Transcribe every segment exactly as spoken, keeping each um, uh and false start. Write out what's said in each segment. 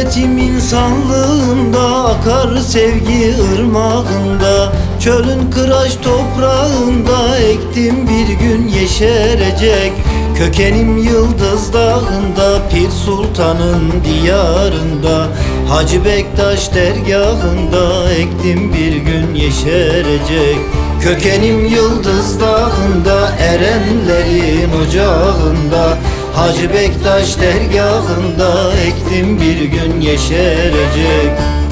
Hasretim insanlığında, akar sevgi ırmağında. Çölün kıraç toprağında, ektim bir gün yeşerecek. Kökenim Yıldız Dağı'nda, Pir Sultan'ın diyarında. Hacı Bektaş dergahında, ektim bir gün yeşerecek. Kökenim Yıldız Dağı'nda, erenlerin ocağında. Hacı Bektaş dergahında, ektim bir gün yeşerecek.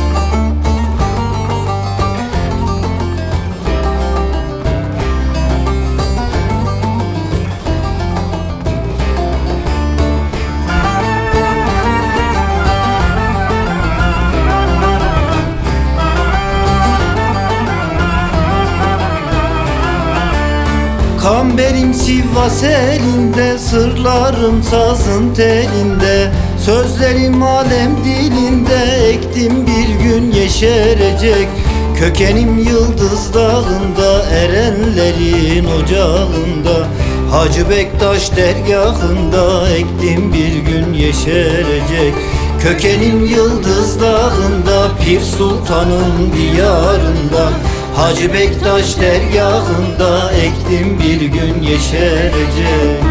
Kamberim Sivas elinde, sırlarım sazın telinde. Sözlerim alem dilinde, ektim bir gün yeşerecek. Kökenim Yıldız Dağı'nda, erenlerin ocağında. Hacı Bektaş dergahında, ektim bir gün yeşerecek. Kökenim Yıldız Dağı'nda, Pir Sultan'ın diyarında. Hacı Bektaş dergahında, ektim bir gün yeşerecek.